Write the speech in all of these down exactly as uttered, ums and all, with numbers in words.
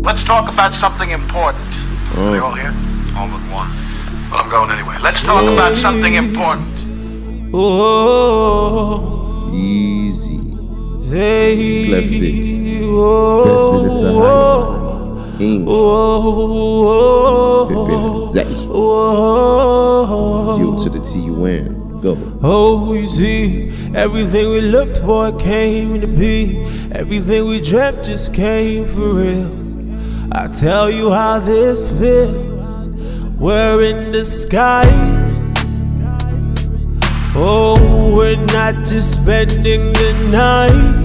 Let's talk about something important. Oh. Are they all here? All but one. Well, I'm going anyway. Let's talk oh. about something important. Oh. Easy. Say. Cleft Dick. Oh. Best believe the hype. Ink. Oh. Pepe Zay. Oh. Due to the T U N. Go. Oh, you see, everything we looked for came to be. Everything we dreamt just came for real. I tell you how this feels. We're in the skies. Oh, we're not just spending the night.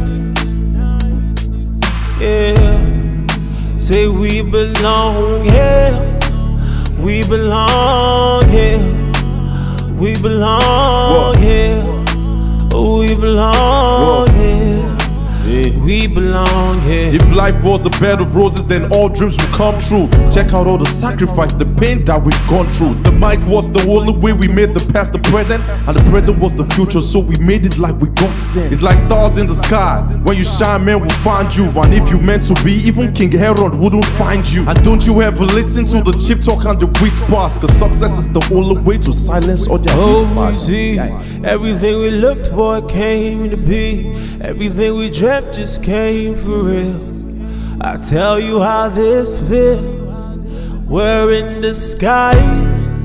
Yeah. Say we belong here. We belong here. We belong here. We belong here. Yeah. We belong here. If life was a bed of roses, then all dreams would come true. Check out all the sacrifice, the pain that we've gone through. The mic was the only way we made the past the present, and the present was the future, so we made it like we got sent. It's like stars in the sky. When you shine, men will find you. And if you meant to be, even King Herod wouldn't find you. And don't you ever listen to the cheap talk and the whispers, cause success is the only way to silence all their oh, whispers. See, everything we looked for came to be. Everything we dreamt just came for real. I tell you how this feels. We're in the skies.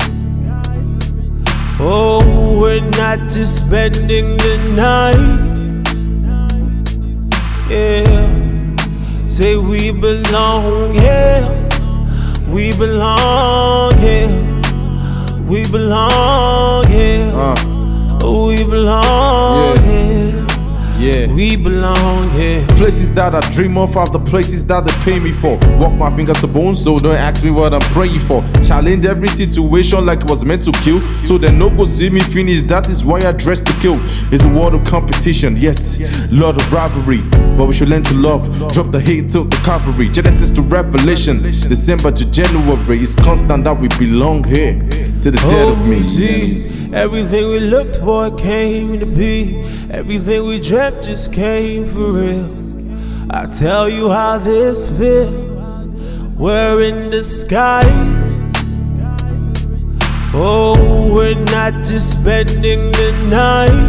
Oh, we're not just spending the night. Yeah. Say we belong here. We belong here. We belong here. Uh. We belong yeah. here. Yeah. We belong here. Places that I dream of are the places that they pay me for. Walk my fingers to bone, so don't ask me what I'm praying for. Challenge every situation like it was meant to kill, so they no go see me finish. That is why I dress to kill. It's a world of competition, yes, yes. Lot of rivalry, but we should learn to love. Drop the hate till the cavalry. Genesis to Revelation, December to January. It's constant that we belong here to the dead oh, of me. Geez. Everything we looked for came to be. Everything we dreamt just came for real. I tell you how this feels. We're in the skies. Oh, we're not just spending the night.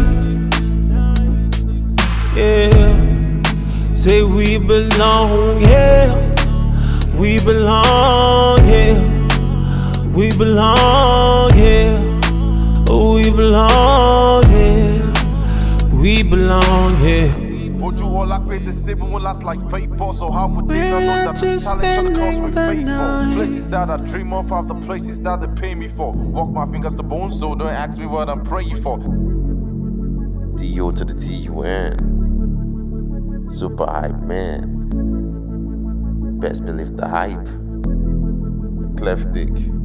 Yeah. Say we belong here. We belong here. We belong here. We belong here. We belong here. Would you all like the sibling will last like vapor? So how would they not know that the talent should comes with faithful? Places that I dream of are the places that they pay me for. Walk my fingers to bone, so don't ask me what I'm praying for. D O to the T U N. Super hype man. Best believe the hype. Cleft Dick.